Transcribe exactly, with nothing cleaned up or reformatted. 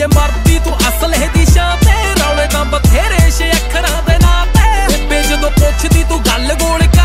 ਮਰਦੀ ਤੂੰ ਅਸਲੇ ਦੀ ਸ਼ਾਂ ਤੇ, ਰੌਲੇ ਤਾਂ ਬਥੇਰੇ ਛੇ ਅੱਖਰਾਂ ਦੇ ਨਾਂ ਤੇ। ਬੇਬੇ ਜਦੋਂ ਪੁੱਛਦੀ ਤੂੰ ਗੱਲ ਗੋਲ